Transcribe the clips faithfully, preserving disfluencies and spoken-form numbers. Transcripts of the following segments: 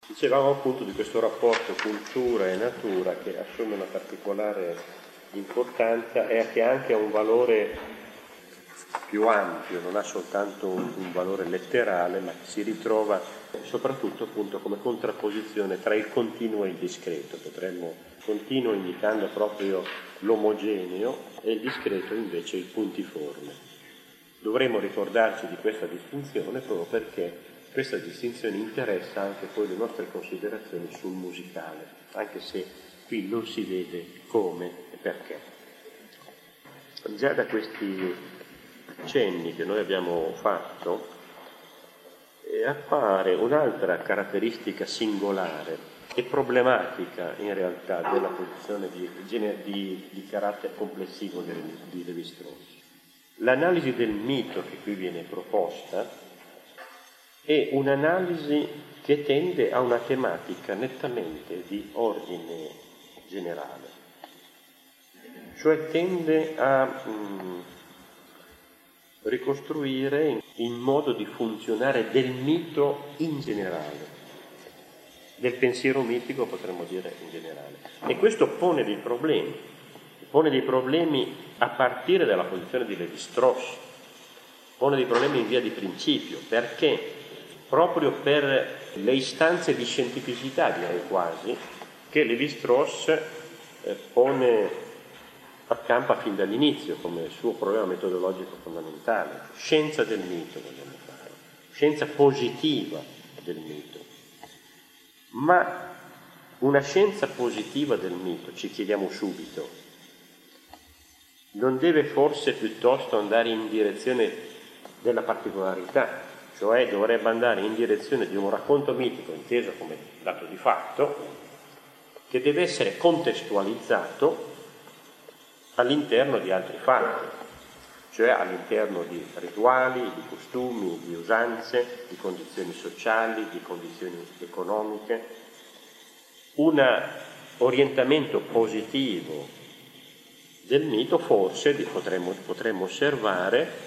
Dicevamo appunto di questo rapporto cultura e natura che assume una particolare importanza e che anche ha un valore più ampio, non ha soltanto un, un valore letterale, ma si ritrova soprattutto appunto come contrapposizione tra il continuo e il discreto. Potremmo continuo indicando proprio l'omogeneo e il discreto invece il puntiforme. Dovremmo ricordarci di questa distinzione proprio perché questa distinzione interessa anche poi le nostre considerazioni sul musicale, anche se qui non si vede come e perché. Già da questi cenni che noi abbiamo fatto eh, appare un'altra caratteristica singolare e problematica in realtà della posizione di, di, di carattere complessivo di Lévi-Strauss. L'analisi del mito che qui viene proposta è un'analisi che tende a una tematica nettamente di ordine generale, cioè tende a mh, ricostruire il modo di funzionare del mito in generale, del pensiero mitico potremmo dire in generale. E questo pone dei problemi, pone dei problemi a partire dalla posizione di Lévi-Strauss, pone dei problemi in via di principio, perché proprio per le istanze di scientificità, direi quasi, che Lévi-Strauss eh, pone a campo fin dall'inizio come suo problema metodologico fondamentale. Scienza del mito vogliamo fare, scienza positiva del mito. Ma una scienza positiva del mito, ci chiediamo subito, non deve forse piuttosto andare in direzione della particolarità? Cioè dovrebbe andare in direzione di un racconto mitico inteso come dato di fatto, che deve essere contestualizzato all'interno di altri fatti, cioè all'interno di rituali, di costumi, di usanze, di condizioni sociali, di condizioni economiche. Un orientamento positivo del mito forse potremmo, potremmo osservare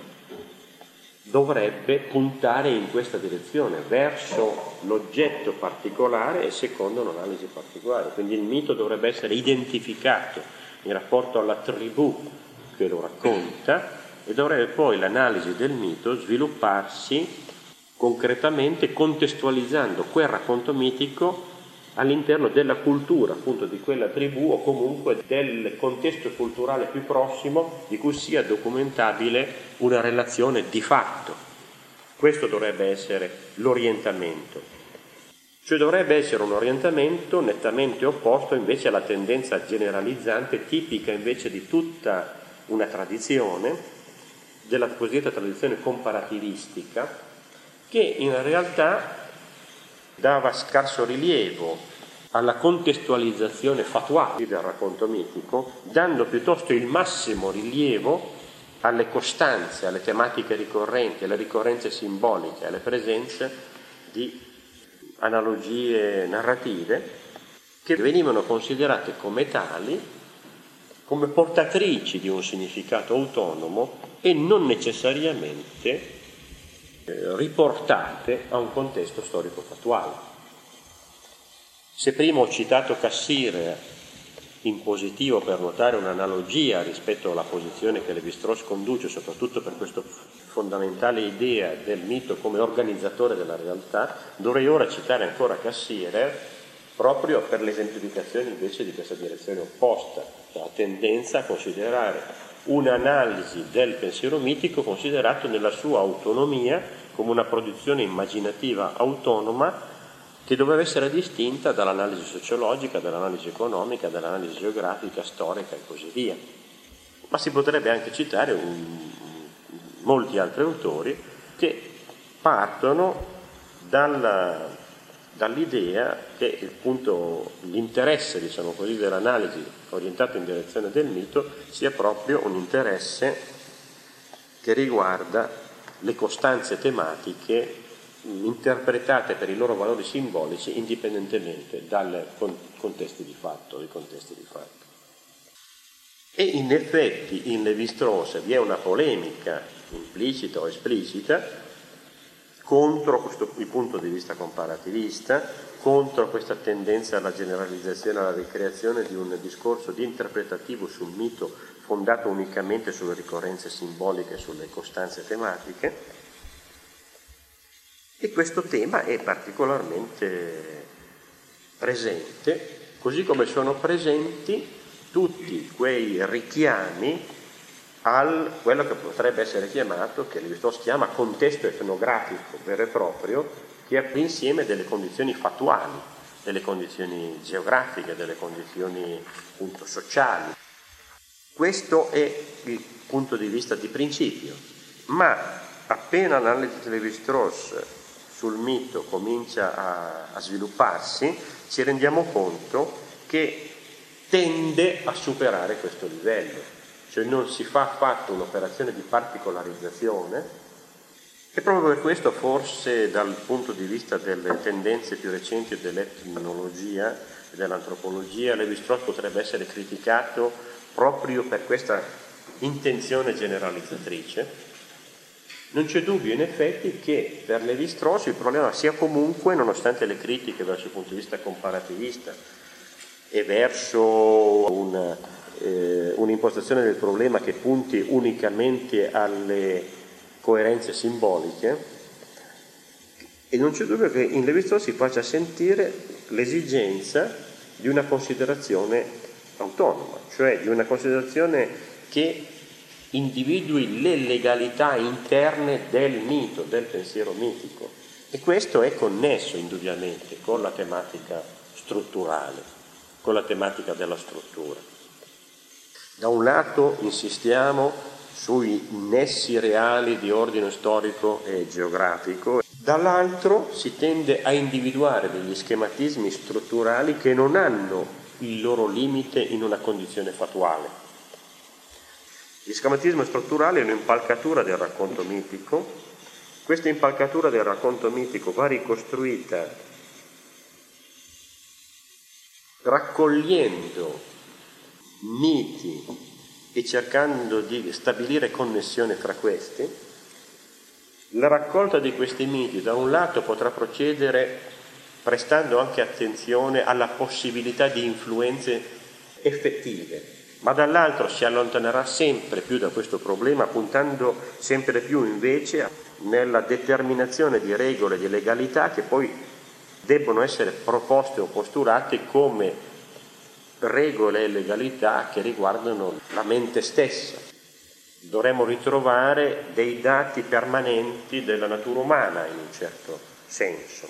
dovrebbe puntare in questa direzione, verso l'oggetto particolare e secondo un'analisi particolare. Quindi il mito dovrebbe essere identificato in rapporto alla tribù che lo racconta e dovrebbe poi l'analisi del mito svilupparsi concretamente contestualizzando quel racconto mitico all'interno della cultura appunto di quella tribù o comunque del contesto culturale più prossimo di cui sia documentabile una relazione di fatto. Questo dovrebbe essere l'orientamento. Cioè dovrebbe essere un orientamento nettamente opposto invece alla tendenza generalizzante tipica invece di tutta una tradizione, della cosiddetta tradizione comparativistica, che in realtà dava scarso rilievo alla contestualizzazione fattuale del racconto mitico, dando piuttosto il massimo rilievo alle costanze, alle tematiche ricorrenti, alle ricorrenze simboliche, alle presenze di analogie narrative che venivano considerate come tali, come portatrici di un significato autonomo e non necessariamente riportate a un contesto storico-fattuale. Se prima ho citato Cassirer in positivo per notare un'analogia rispetto alla posizione che Lévi-Strauss conduce, soprattutto per questa fondamentale idea del mito come organizzatore della realtà, dovrei ora citare ancora Cassirer proprio per l'esemplificazione invece di questa direzione opposta, la tendenza a considerare un'analisi del pensiero mitico considerato nella sua autonomia come una produzione immaginativa autonoma che doveva essere distinta dall'analisi sociologica, dall'analisi economica, dall'analisi geografica, storica e così via. Ma si potrebbe anche citare un, molti altri autori che partono dalla, dall'idea che il punto, l'interesse, diciamo così, dell'analisi orientato in direzione del mito sia proprio un interesse che riguarda le costanze tematiche interpretate per i loro valori simbolici indipendentemente dai contesti di fatto, dai contesti di fatto. E in effetti in Lévi-Strauss vi è una polemica implicita o esplicita contro questo, il punto di vista comparativista, contro questa tendenza alla generalizzazione, alla ricreazione di un discorso di interpretativo sul mito fondato unicamente sulle ricorrenze simboliche e sulle costanze tematiche. E questo tema è particolarmente presente, così come sono presenti tutti quei richiami al quello che potrebbe essere chiamato, che Lévi-Strauss chiama contesto etnografico vero e proprio, che è l'insieme delle condizioni fattuali, delle condizioni geografiche, delle condizioni appunto sociali. Questo è il punto di vista di principio, ma appena l'analisi di Lévi-Strauss sul mito comincia a, a svilupparsi, ci rendiamo conto che tende a superare questo livello. Cioè non si fa affatto un'operazione di particolarizzazione, e proprio per questo forse dal punto di vista delle tendenze più recenti dell'etnologia e dell'antropologia, Lévi-Strauss potrebbe essere criticato proprio per questa intenzione generalizzatrice. Non c'è dubbio in effetti che per Lévi-Strauss il problema sia comunque, nonostante le critiche verso il punto di vista comparativista e verso un Eh, un'impostazione del problema che punti unicamente alle coerenze simboliche, e non c'è dubbio che in Lévi-Strauss si faccia sentire l'esigenza di una considerazione autonoma, cioè di una considerazione che individui le legalità interne del mito, del pensiero mitico, e questo è connesso indubbiamente con la tematica strutturale, con la tematica della struttura. Da un lato insistiamo sui nessi reali di ordine storico e geografico, dall'altro si tende a individuare degli schematismi strutturali che non hanno il loro limite in una condizione fattuale. Gli schematismi strutturali è un'impalcatura del racconto mitico. Questa impalcatura del racconto mitico va ricostruita raccogliendo miti e cercando di stabilire connessione fra questi. La raccolta di questi miti da un lato potrà procedere prestando anche attenzione alla possibilità di influenze effettive, ma dall'altro si allontanerà sempre più da questo problema, puntando sempre più invece nella determinazione di regole di legalità che poi debbono essere proposte o postulate come regole e legalità che riguardano la mente stessa. Dovremmo ritrovare dei dati permanenti della natura umana in un certo senso.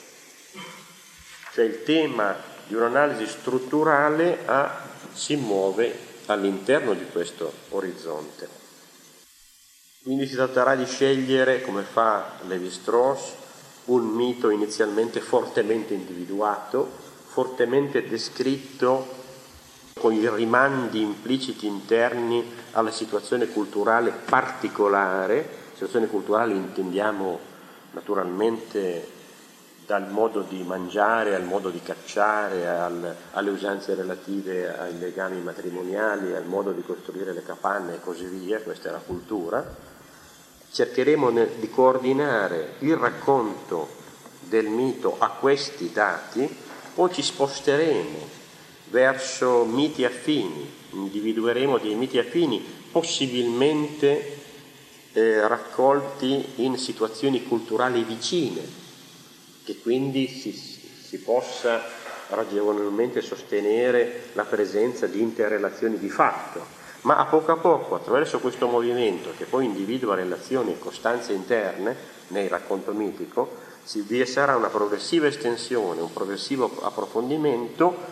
Cioè il tema di un'analisi strutturale ha, si muove all'interno di questo orizzonte. Quindi si tratterà di scegliere, come fa Lévi-Strauss, un mito inizialmente fortemente individuato, fortemente descritto con i rimandi impliciti interni alla situazione culturale particolare. Situazione culturale intendiamo naturalmente dal modo di mangiare al modo di cacciare, al, alle usanze relative ai legami matrimoniali, al modo di costruire le capanne e così via. Questa è la cultura. Cercheremo di coordinare il racconto del mito a questi dati, poi ci sposteremo verso miti affini, individueremo dei miti affini possibilmente eh, raccolti in situazioni culturali vicine, che quindi si, si possa ragionevolmente sostenere la presenza di interrelazioni di fatto, ma a poco a poco, attraverso questo movimento che poi individua relazioni e costanze interne nel racconto mitico, si vi sarà una progressiva estensione, un progressivo approfondimento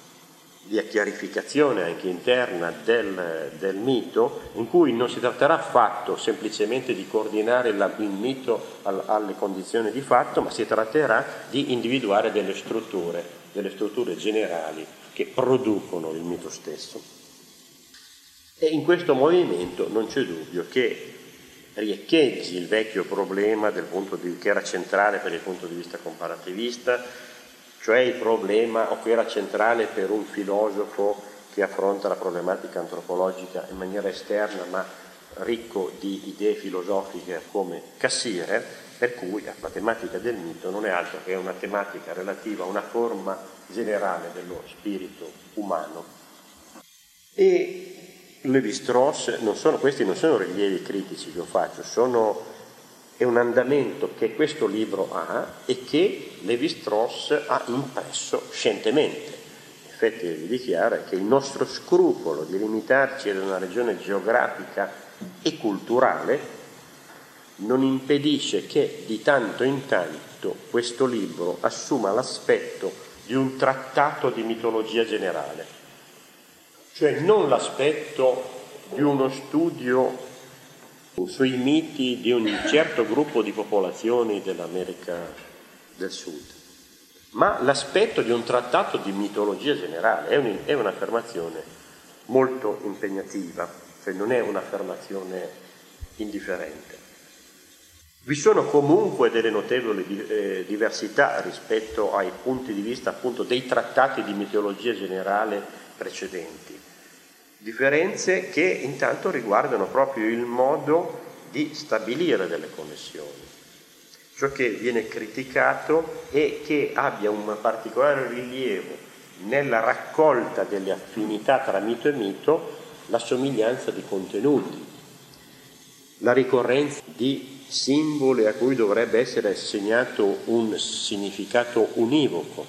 di chiarificazione anche interna del, del mito, in cui non si tratterà affatto semplicemente di coordinare la, il mito al, alle condizioni di fatto, ma si tratterà di individuare delle strutture, delle strutture generali che producono il mito stesso. E in questo movimento non c'è dubbio che riecheggi il vecchio problema del punto di, che era centrale per il punto di vista comparativista, cioè il problema, o che era centrale per un filosofo che affronta la problematica antropologica in maniera esterna ma ricco di idee filosofiche come Cassirer, per cui la tematica del mito non è altro che una tematica relativa a una forma generale dello spirito umano. E Lévi-Strauss, non sono, questi non sono rilievi critici che io faccio, sono, è un andamento che questo libro ha e che Lévi-Strauss ha impresso scientemente. In effetti vi dichiara che il nostro scrupolo di limitarci ad una regione geografica e culturale non impedisce che di tanto in tanto questo libro assuma l'aspetto di un trattato di mitologia generale, cioè non l'aspetto di uno studio sui miti di un certo gruppo di popolazioni dell'America del Sud, ma l'aspetto di un trattato di mitologia generale. È, un, è un'affermazione molto impegnativa, cioè non è un'affermazione indifferente. Vi sono comunque delle notevoli eh, diversità rispetto ai punti di vista appunto dei trattati di mitologia generale precedenti. Differenze che intanto riguardano proprio il modo di stabilire delle connessioni. Ciò che viene criticato è che abbia un particolare rilievo nella raccolta delle affinità tra mito e mito la somiglianza di contenuti, la ricorrenza di simboli a cui dovrebbe essere assegnato un significato univoco.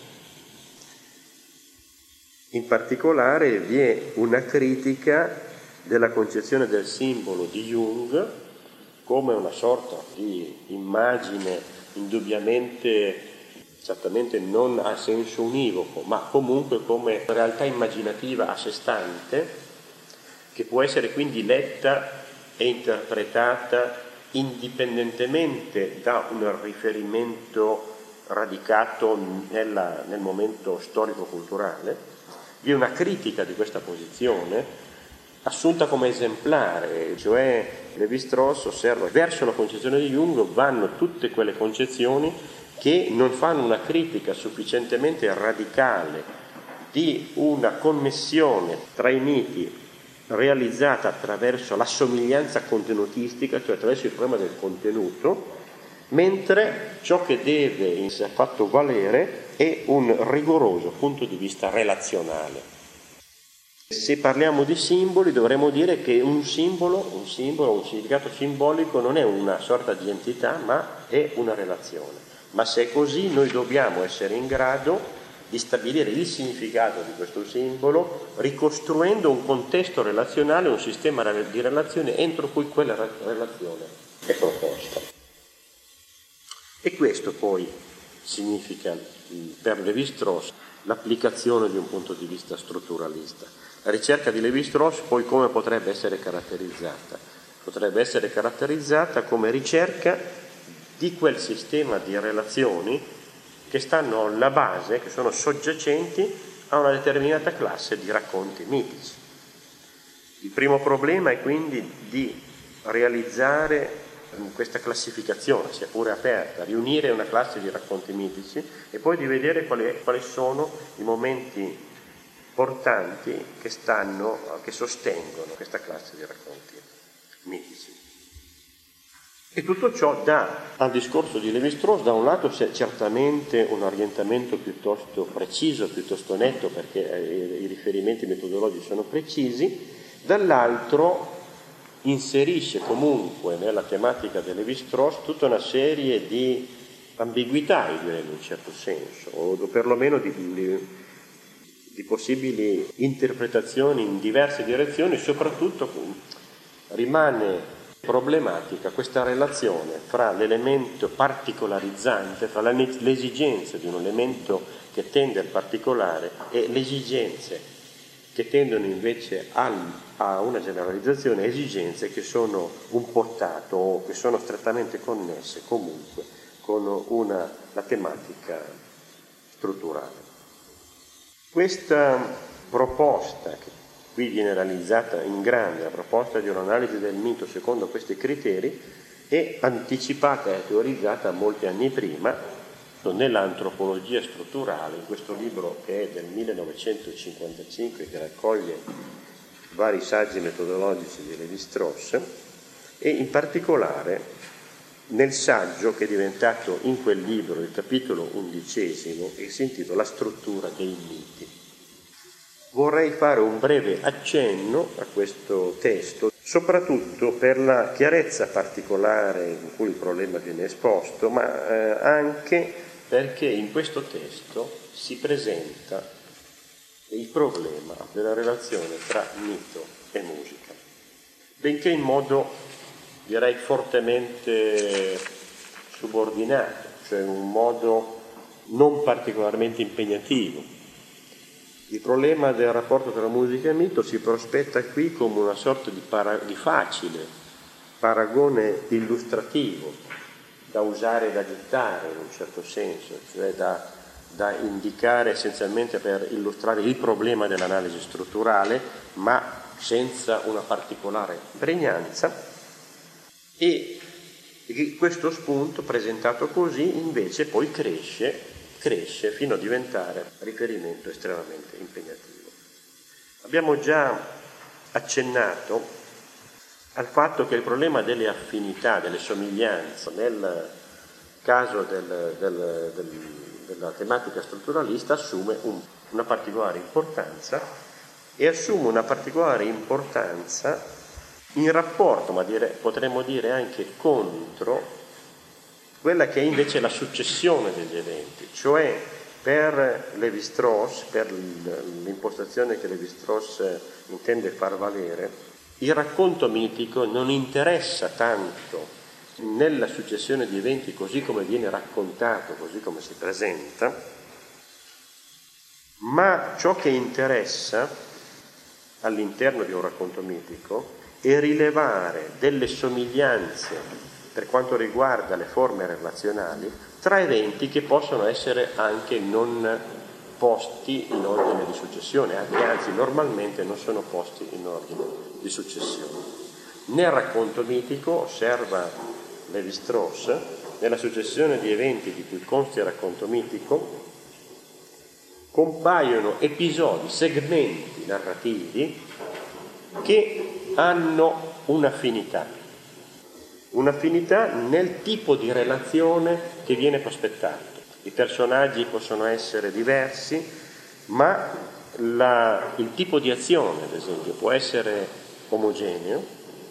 In particolare vi è una critica della concezione del simbolo di Jung come una sorta di immagine indubbiamente, certamente non a senso univoco, ma comunque come realtà immaginativa a sé stante, che può essere quindi letta e interpretata indipendentemente da un riferimento radicato nella, nel momento storico-culturale. Vi è una critica di questa posizione assunta come esemplare, cioè Lévi-Strauss osserva che verso la concezione di Jung vanno tutte quelle concezioni che non fanno una critica sufficientemente radicale di una connessione tra i miti realizzata attraverso la somiglianza contenutistica, cioè attraverso il problema del contenuto, mentre ciò che deve essere fatto valere è un rigoroso punto di vista relazionale. Se parliamo di simboli dovremmo dire che un simbolo, un simbolo, un significato simbolico non è una sorta di entità, ma è una relazione. Ma se è così noi dobbiamo essere in grado di stabilire il significato di questo simbolo, ricostruendo un contesto relazionale, un sistema di relazione entro cui quella relazione è proposta. E questo poi significa per Lévi-Strauss l'applicazione di un punto di vista strutturalista. La ricerca di Lévi-Strauss poi come potrebbe essere caratterizzata? Potrebbe essere caratterizzata come ricerca di quel sistema di relazioni che stanno alla base, che sono soggiacenti a una determinata classe di racconti mitici. Il primo problema è quindi di realizzare questa classificazione, sia pure aperta, riunire una classe di racconti mitici e poi di vedere quali, quali sono i momenti portanti che stanno, che sostengono questa classe di racconti mitici. E tutto ciò dà al discorso di Lévi-Strauss, da un lato c'è certamente un orientamento piuttosto preciso, piuttosto netto, perché i riferimenti metodologici sono precisi, dall'altro inserisce comunque nella tematica di Lévi-Strauss tutta una serie di ambiguità, io direi in un certo senso, o perlomeno di, di, di possibili interpretazioni in diverse direzioni, soprattutto rimane problematica questa relazione fra l'elemento particolarizzante, fra l'esigenza di un elemento che tende al particolare e le esigenze che tendono invece al, a una generalizzazione, esigenze che sono un portato o che sono strettamente connesse comunque con una, la tematica strutturale. Questa proposta che qui viene realizzata in grande, la proposta di un'analisi del mito secondo questi criteri, è anticipata e teorizzata molti anni prima nell'antropologia strutturale, in questo libro che è del millenovecentocinquantacinque, che raccoglie vari saggi metodologici di Lévi-Strauss, e in particolare nel saggio che è diventato in quel libro il capitolo undicesimo e si intitola La struttura dei miti. Vorrei fare un breve accenno a questo testo, soprattutto per la chiarezza particolare in cui il problema viene esposto, ma eh, anche perché in questo testo si presenta il problema della relazione tra mito e musica, benché in modo, direi, fortemente subordinato, cioè in un modo non particolarmente impegnativo. Il problema del rapporto tra musica e mito si prospetta qui come una sorta di, para- di facile paragone illustrativo da usare e da gettare in un certo senso, cioè da, da indicare essenzialmente per illustrare il problema dell'analisi strutturale, ma senza una particolare pregnanza. E questo spunto presentato così invece poi cresce cresce fino a diventare riferimento estremamente impegnativo. Abbiamo già accennato al fatto che il problema delle affinità, delle somiglianze, nel caso del, del, del, della tematica strutturalista assume un, una particolare importanza e assume una particolare importanza in rapporto, ma dire, potremmo dire anche contro, quella che è invece la successione degli eventi, cioè per Lévi-Strauss, per l'impostazione che Lévi-Strauss intende far valere, il racconto mitico non interessa tanto nella successione di eventi così come viene raccontato, così come si presenta, ma ciò che interessa all'interno di un racconto mitico è rilevare delle somiglianze per quanto riguarda le forme relazionali, tra eventi che possono essere anche non posti in ordine di successione, anche anzi normalmente non sono posti in ordine di successione. Nel racconto mitico, osserva Lévi-Strauss, nella successione di eventi di cui consta il racconto mitico, compaiono episodi, segmenti narrativi che hanno un'affinità. Un'affinità nel tipo di relazione che viene prospettato. I personaggi possono essere diversi, ma la, il tipo di azione, ad esempio, può essere omogeneo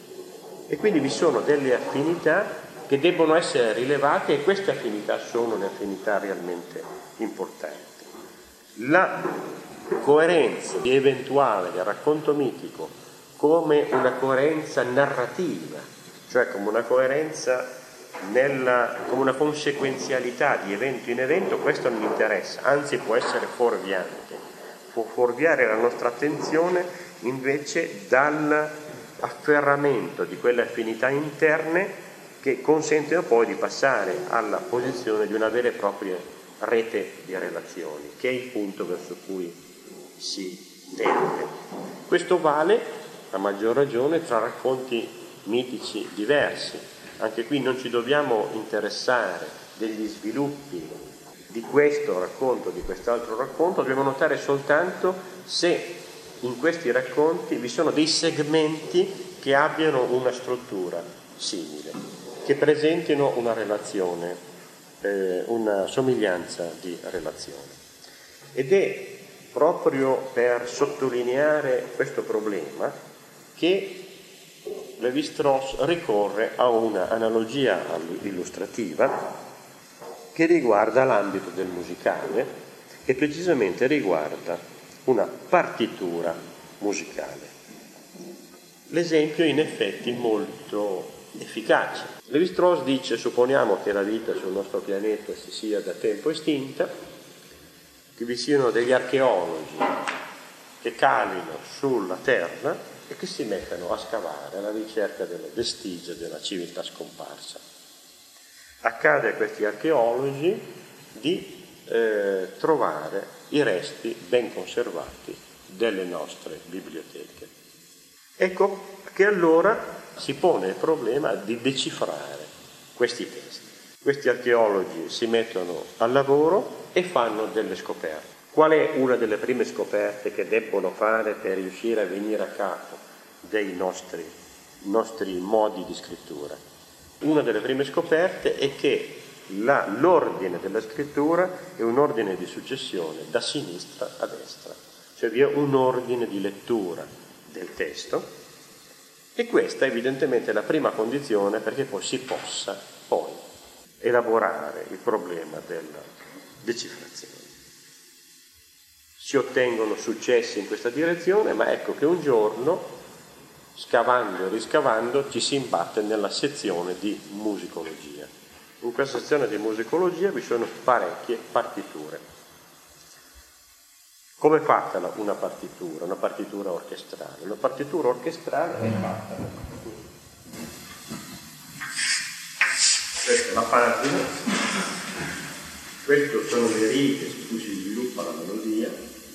e quindi vi sono delle affinità che debbono essere rilevate e queste affinità sono le affinità realmente importanti. La coerenza eventuale del racconto mitico come una coerenza narrativa, cioè come una coerenza, nella, come una conseguenzialità di evento in evento, questo non interessa, anzi può essere fuorviante, può fuorviare la nostra attenzione invece dall'afferramento di quelle affinità interne che consentono poi di passare alla posizione di una vera e propria rete di relazioni, che è il punto verso cui si tende. Questo vale a maggior ragione tra racconti mitici diversi. Anche qui non ci dobbiamo interessare degli sviluppi di questo racconto, di quest'altro racconto, dobbiamo notare soltanto se in questi racconti vi sono dei segmenti che abbiano una struttura simile, che presentino una relazione, eh, una somiglianza di relazione. Ed è proprio per sottolineare questo problema che Lévi-Strauss ricorre a una analogia illustrativa che riguarda l'ambito del musicale e precisamente riguarda una partitura musicale. L'esempio è in effetti molto efficace. Lévi-Strauss dice: supponiamo che la vita sul nostro pianeta si sia da tempo estinta, che vi siano degli archeologi che calino sulla Terra e che si mettano a scavare alla ricerca delle vestigia della civiltà scomparsa. Accade a questi archeologi di eh, trovare i resti ben conservati delle nostre biblioteche. Ecco che allora si pone il problema di decifrare questi testi. Questi archeologi si mettono al lavoro e fanno delle scoperte. Qual è una delle prime scoperte che debbono fare per riuscire a venire a capo dei nostri, nostri modi di scrittura? Una delle prime scoperte è che la, l'ordine della scrittura è un ordine di successione da sinistra a destra, cioè vi è un ordine di lettura del testo, e questa evidentemente è la prima condizione perché poi si possa poi elaborare il problema della decifrazione. Si ottengono successi in questa direzione, ma ecco che un giorno, scavando e riscavando, ci si imbatte nella sezione di musicologia. In questa sezione di musicologia vi sono parecchie partiture. Come è fatta una partitura? Una partitura orchestrale. Una partitura orchestrale è fatta. Questa è la pagina, queste sono le righe su cui si sviluppa la melodia,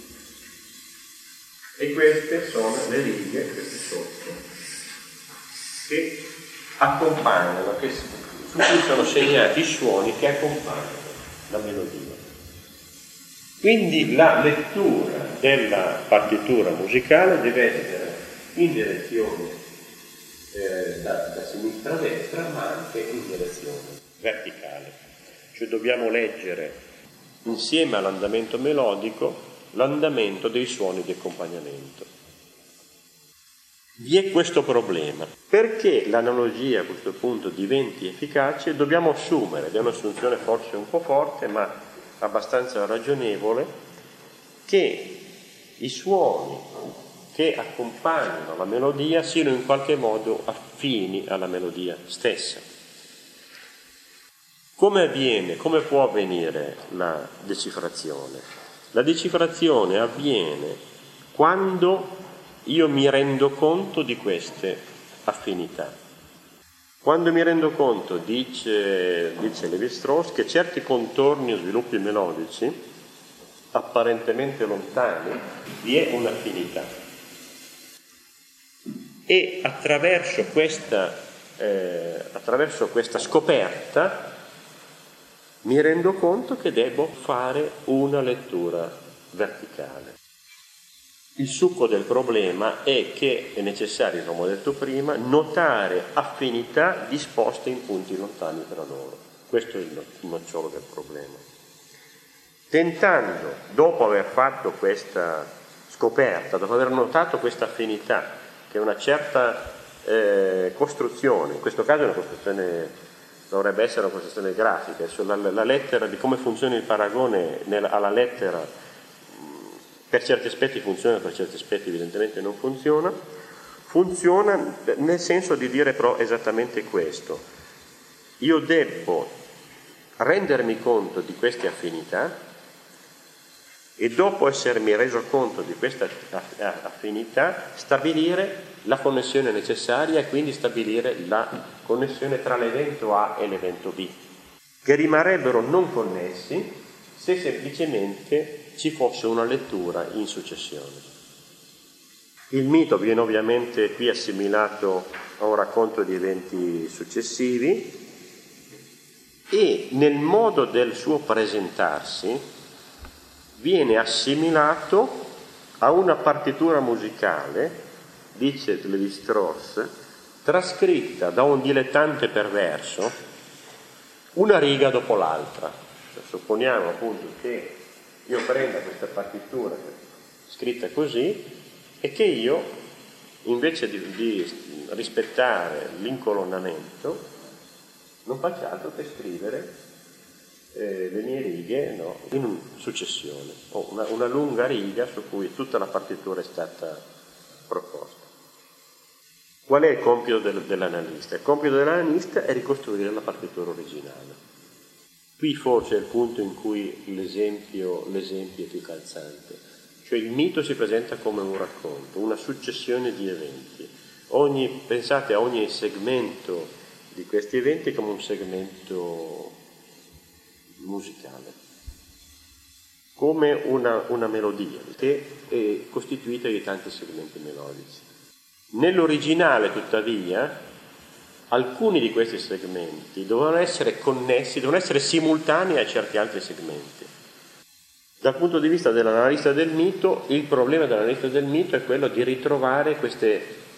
e queste sono le righe, queste sotto, che accompagnano, che, su cui sono segnati i suoni che accompagnano la melodia. Quindi la lettura della partitura musicale deve essere in direzione eh, da, da sinistra a destra, ma anche in direzione verticale. Cioè dobbiamo leggere insieme all'andamento melodico l'andamento dei suoni di accompagnamento. Vi è questo problema. Perché l'analogia a questo punto diventi efficace, dobbiamo assumere, ed è un'assunzione forse un po' forte, ma abbastanza ragionevole, che i suoni che accompagnano la melodia siano in qualche modo affini alla melodia stessa. Come avviene, come può avvenire la decifrazione? La decifrazione avviene quando io mi rendo conto di queste affinità. Quando mi rendo conto, dice, dice Lévi-Strauss, che certi contorni o sviluppi melodici, apparentemente lontani, vi è un'affinità. E attraverso questa, eh, attraverso questa scoperta mi rendo conto che devo fare una lettura verticale. Il succo del problema è che è necessario, come ho detto prima, notare affinità disposte in punti lontani tra loro. Questo è il nocciolo del problema. Tentando, dopo aver fatto questa scoperta, dopo aver notato questa affinità, che è una certa eh, costruzione, in questo caso è una costruzione, dovrebbe essere una costruzione grafica, sulla la lettera, di come funziona il paragone nella, alla lettera, per certi aspetti funziona, per certi aspetti evidentemente non funziona. Funziona nel senso di dire però esattamente questo: io devo rendermi conto di queste affinità e dopo essermi reso conto di questa affinità stabilire la connessione necessaria e quindi stabilire la connessione tra l'evento A e l'evento B, che rimarrebbero non connessi se semplicemente ci fosse una lettura in successione. Il mito viene ovviamente qui assimilato a un racconto di eventi successivi e nel modo del suo presentarsi viene assimilato a una partitura musicale, dice Lévi-Strauss, trascritta da un dilettante perverso una riga dopo l'altra. Cioè, supponiamo appunto che io prenda questa partitura scritta così e che io, invece di, di rispettare l'incolonnamento, non faccia altro che scrivere eh, le mie righe no, in successione, o una, una lunga riga su cui tutta la partitura è stata proposta. Qual è il compito del, dell'analista? Il compito dell'analista è ricostruire la partitura originale. Qui forse è il punto in cui l'esempio, l'esempio è più calzante. Cioè il mito si presenta come un racconto, una successione di eventi. Ogni, pensate a ogni segmento di questi eventi come un segmento musicale, come una, una melodia che è costituita di tanti segmenti melodici. Nell'originale, tuttavia, alcuni di questi segmenti dovevano essere connessi, devono essere simultanei a certi altri segmenti. Dal punto di vista dell'analista del mito, il problema dell'analista del mito è quello di ritrovare queste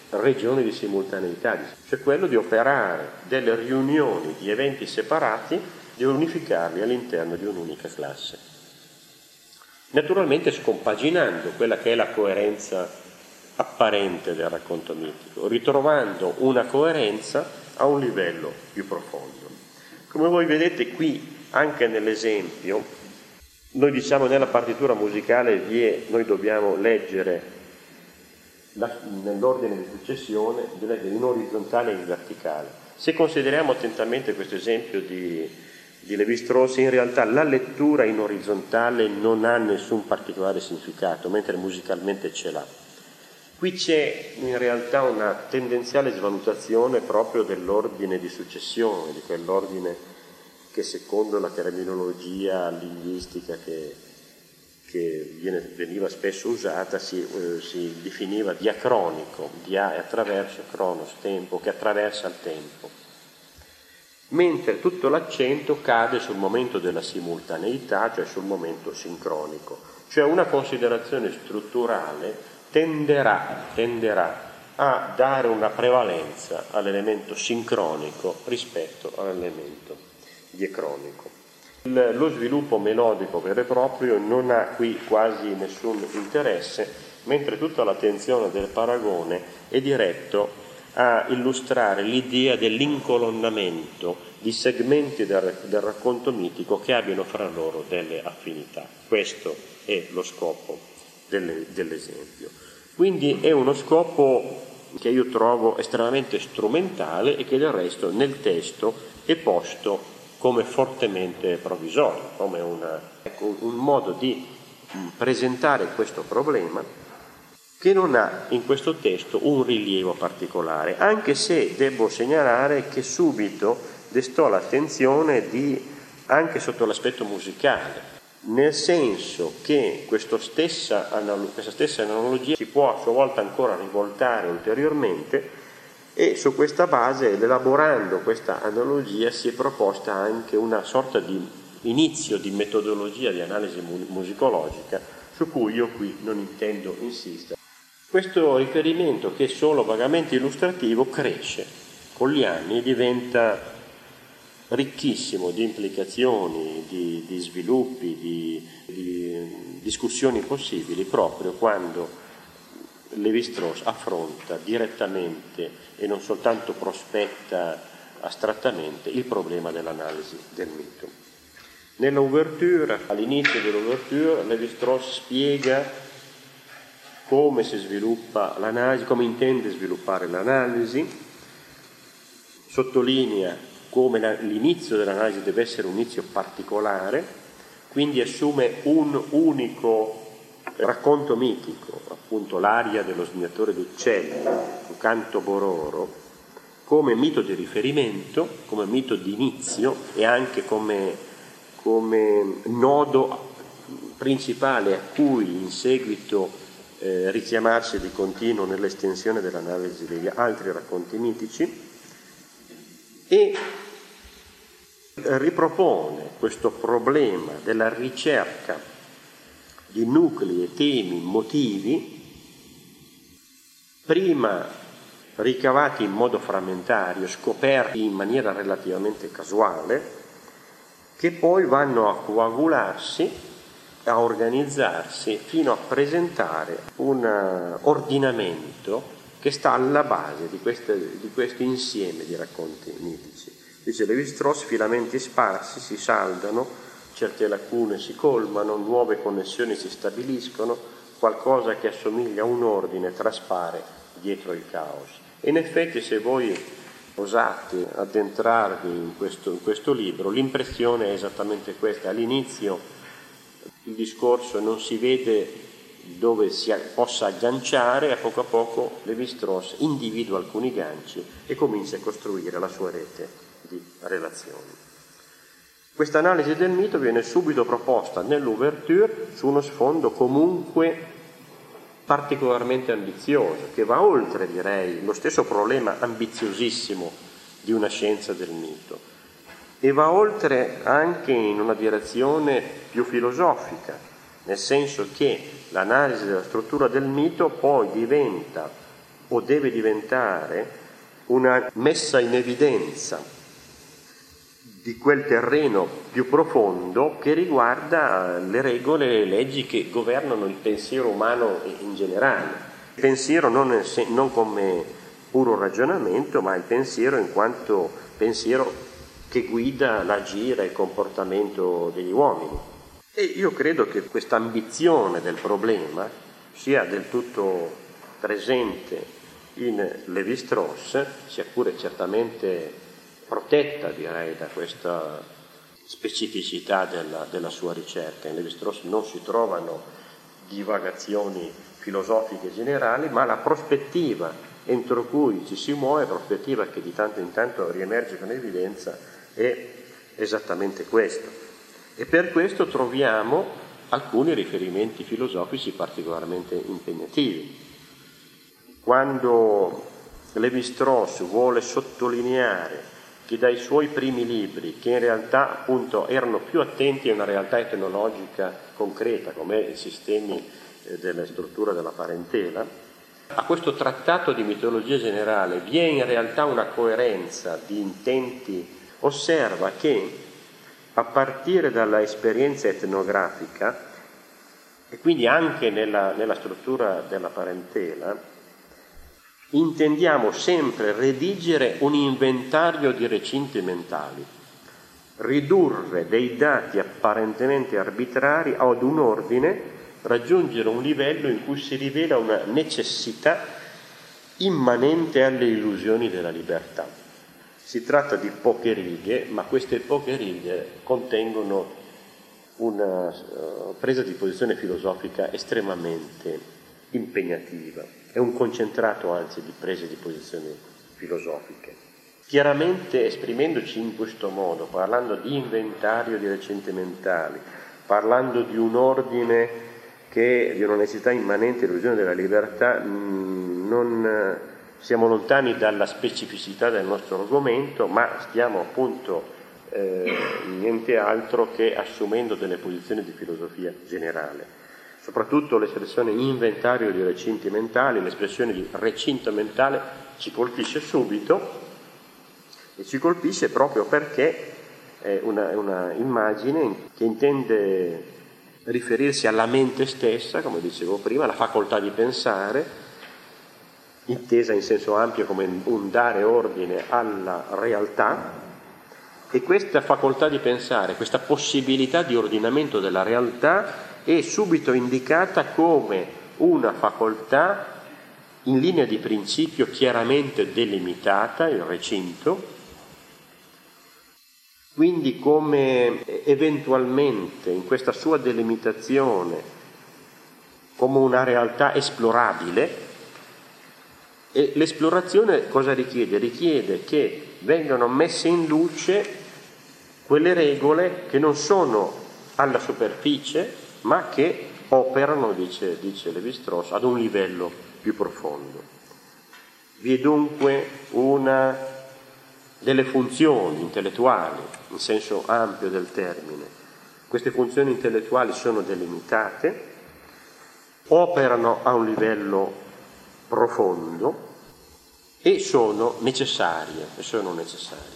regioni di simultaneità, cioè quello di operare delle riunioni di eventi separati, di unificarli all'interno di un'unica classe. Naturalmente scompaginando quella che è la coerenza apparente del racconto mitico, ritrovando una coerenza a un livello più profondo. Come voi vedete qui, anche nell'esempio, noi diciamo nella partitura musicale vi è, noi dobbiamo leggere la, nell'ordine di successione, di leggere in orizzontale e in verticale. Se consideriamo attentamente questo esempio di, di Lévi-Strauss, in realtà la lettura in orizzontale non ha nessun particolare significato, mentre musicalmente ce l'ha. Qui c'è in realtà una tendenziale svalutazione proprio dell'ordine di successione, di quell'ordine che secondo la terminologia linguistica che, che viene, veniva spesso usata si, eh, si definiva diacronico, dia è attraverso, cronos, tempo, che attraversa il tempo. Mentre tutto l'accento cade sul momento della simultaneità, cioè sul momento sincronico. Cioè una considerazione strutturale tenderà, tenderà a dare una prevalenza all'elemento sincronico rispetto all'elemento diacronico. Il, lo sviluppo melodico vero e proprio non ha qui quasi nessun interesse, mentre tutta l'attenzione del paragone è diretto a illustrare l'idea dell'incolonnamento di segmenti del, del racconto mitico che abbiano fra loro delle affinità. Questo è lo scopo delle, dell'esempio. Quindi è uno scopo che io trovo estremamente strumentale e che del resto nel testo è posto come fortemente provvisorio, come una, ecco, un modo di presentare questo problema che non ha in questo testo un rilievo particolare, anche se devo segnalare che subito destò l'attenzione di, anche sotto l'aspetto musicale, nel senso che questa stessa, questa stessa analogia si può a sua volta ancora rivoltare ulteriormente e su questa base, elaborando questa analogia, si è proposta anche una sorta di inizio di metodologia di analisi musicologica su cui io qui non intendo insistere. Questo riferimento, che è solo vagamente illustrativo, cresce con gli anni e diventa ricchissimo di implicazioni, di, di sviluppi, di, di discussioni possibili proprio quando Lévi-Strauss affronta direttamente e non soltanto prospetta astrattamente il problema dell'analisi del mito. Nell'ouverture, all'inizio dell'ouverture, Lévi-Strauss spiega come si sviluppa l'analisi, come intende sviluppare l'analisi, sottolinea come la, l'inizio dell'analisi deve essere un inizio particolare, quindi assume un unico racconto mitico, appunto l'aria dello smigliatore d'uccelli, un canto bororo, come mito di riferimento, come mito di inizio e anche come, come nodo principale a cui in seguito eh, richiamarsi di continuo nell'estensione dell'analisi degli altri racconti mitici, e ripropone questo problema della ricerca di nuclei e temi, motivi, prima ricavati in modo frammentario, scoperti in maniera relativamente casuale, che poi vanno a coagularsi, a organizzarsi fino a presentare un ordinamento che sta alla base di, queste, di questo insieme di racconti mitici. Dice Lévi-Strauss: filamenti sparsi si saldano, certe lacune si colmano, nuove connessioni si stabiliscono, qualcosa che assomiglia a un ordine traspare dietro il caos. E in effetti, se voi osate addentrarvi in questo, in questo libro, l'impressione è esattamente questa. All'inizio il discorso non si vede dove si possa agganciare, a poco a poco Lévi-Strauss individua alcuni ganci e comincia a costruire la sua rete di relazioni. Questa analisi del mito viene subito proposta nell'ouverture su uno sfondo comunque particolarmente ambizioso, che va oltre, direi, lo stesso problema ambiziosissimo di una scienza del mito, e va oltre anche in una direzione più filosofica, nel senso che l'analisi della struttura del mito poi diventa o deve diventare una messa in evidenza di quel terreno più profondo che riguarda le regole e le leggi che governano il pensiero umano in generale. Il pensiero non, non come puro ragionamento, ma il pensiero in quanto pensiero che guida l'agire e il comportamento degli uomini. E io credo che questa ambizione del problema sia del tutto presente in Lévi-Strauss, sia pure certamente protetta, direi, da questa specificità della, della sua ricerca. In Lévi-Strauss non si trovano divagazioni filosofiche generali, ma la prospettiva entro cui ci si muove, prospettiva che di tanto in tanto riemerge con evidenza, è esattamente questo. E per questo troviamo alcuni riferimenti filosofici particolarmente impegnativi. Quando Lévi-Strauss vuole sottolineare che dai suoi primi libri, che in realtà appunto erano più attenti a una realtà etnologica concreta, come i sistemi della struttura della parentela, a questo trattato di mitologia generale vi è in realtà una coerenza di intenti. Osserva che a partire dalla esperienza etnografica, e quindi anche nella, nella struttura della parentela, intendiamo sempre redigere un inventario di recinti mentali, ridurre dei dati apparentemente arbitrari ad un ordine, raggiungere un livello in cui si rivela una necessità immanente alle illusioni della libertà. Si tratta di poche righe, ma queste poche righe contengono una uh, presa di posizione filosofica estremamente impegnativa. È un concentrato anzi di prese di posizioni filosofiche. Chiaramente esprimendoci in questo modo, parlando di inventario di recinti mentali, parlando di un ordine che di una necessità immanente all'illusione della libertà, mh, non siamo lontani dalla specificità del nostro argomento, ma stiamo appunto eh, niente altro che assumendo delle posizioni di filosofia generale. Soprattutto l'espressione inventario di recinti mentali, l'espressione di recinto mentale ci colpisce subito, e ci colpisce proprio perché è una, una immagine che intende riferirsi alla mente stessa, come dicevo prima, la facoltà di pensare, intesa in senso ampio come un dare ordine alla realtà, e questa facoltà di pensare, questa possibilità di ordinamento della realtà è subito indicata come una facoltà in linea di principio chiaramente delimitata, il recinto, quindi come eventualmente in questa sua delimitazione come una realtà esplorabile. E l'esplorazione cosa richiede? Richiede che vengano messe in luce quelle regole che non sono alla superficie, ma che operano, dice, dice Lévi-Strauss, ad un livello più profondo. Vi è dunque una delle funzioni intellettuali, in senso ampio del termine. Queste funzioni intellettuali sono delimitate, operano a un livello profondo e sono necessarie, e sono necessarie.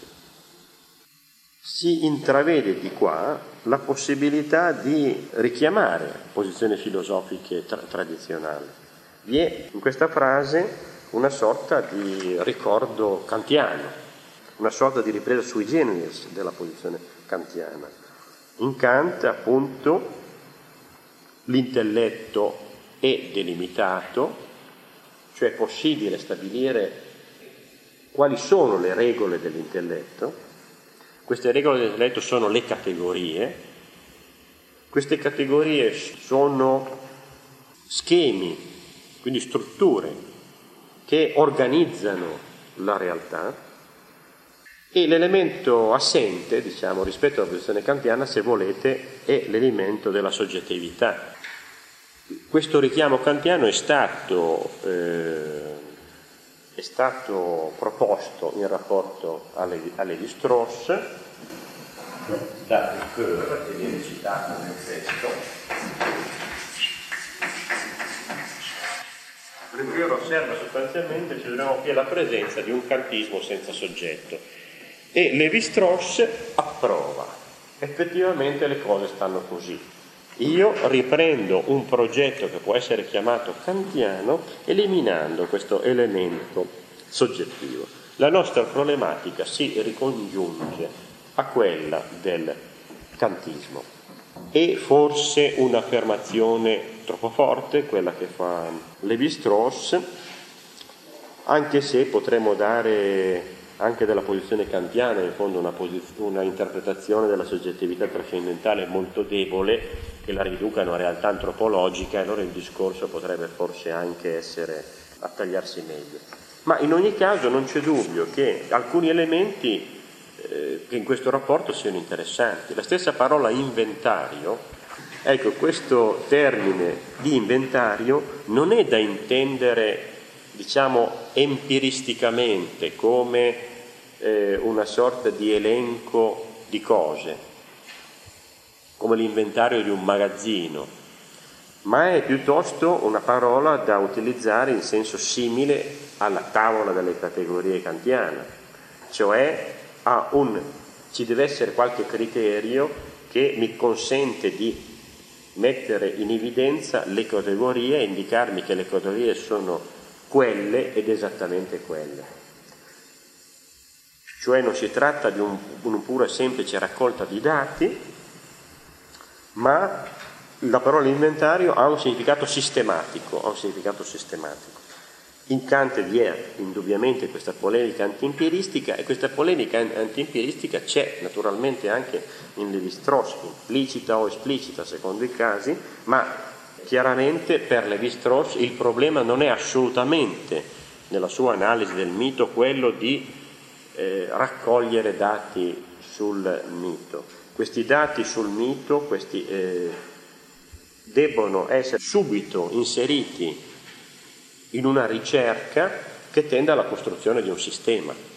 Si intravede di qua la possibilità di richiamare posizioni filosofiche tra- tradizionali. Vi è in questa frase una sorta di ricordo kantiano, una sorta di ripresa sui generis della posizione kantiana. In Kant, appunto, l'intelletto è delimitato, cioè è possibile stabilire quali sono le regole dell'intelletto. Queste regole dell'intelletto sono le categorie. Queste categorie sono schemi, quindi strutture, che organizzano la realtà, e l'elemento assente, diciamo, rispetto alla posizione kantiana, se volete, è l'elemento della soggettività. Questo richiamo kantiano è stato, eh, è stato proposto in rapporto a Lévi-Strauss da Ricoeur, che viene citato nel testo. per cui osserva sostanzialmente, ci troviamo qui alla presenza di un kantismo senza soggetto. E Lévi-Strauss approva. Effettivamente le cose stanno così. Io riprendo un progetto che può essere chiamato kantiano eliminando questo elemento soggettivo. La nostra problematica si ricongiunge a quella del kantismo. E forse un'affermazione troppo forte, quella che fa Lévi-Strauss, anche se potremmo dare anche della posizione kantiana in fondo una, posiz- una interpretazione della soggettività trascendentale molto debole, che la riducano a realtà antropologica, e allora il discorso potrebbe forse anche essere a tagliarsi meglio. Ma in ogni caso non c'è dubbio che alcuni elementi eh, che in questo rapporto siano interessanti. La stessa parola inventario, ecco, questo termine di inventario non è da intendere, diciamo, empiristicamente come eh, una sorta di elenco di cose, come l'inventario di un magazzino, ma è piuttosto una parola da utilizzare in senso simile alla tavola delle categorie kantiana, cioè a un, ci deve essere qualche criterio che mi consente di mettere in evidenza le categorie e indicarmi che le categorie sono quelle ed esattamente quelle. Cioè non si tratta di un, una pura e semplice raccolta di dati, ma la parola inventario ha un significato sistematico, ha un significato sistematico. In Kant vi è indubbiamente questa polemica antiempiristica, e questa polemica antiempiristica c'è naturalmente anche in Lévi-Strauss, implicita o esplicita secondo i casi, ma chiaramente per Lévi-Strauss il problema non è assolutamente, nella sua analisi del mito, quello di eh, raccogliere dati sul mito. Questi dati sul mito, questi eh, debbono essere subito inseriti in una ricerca che tenda alla costruzione di un sistema.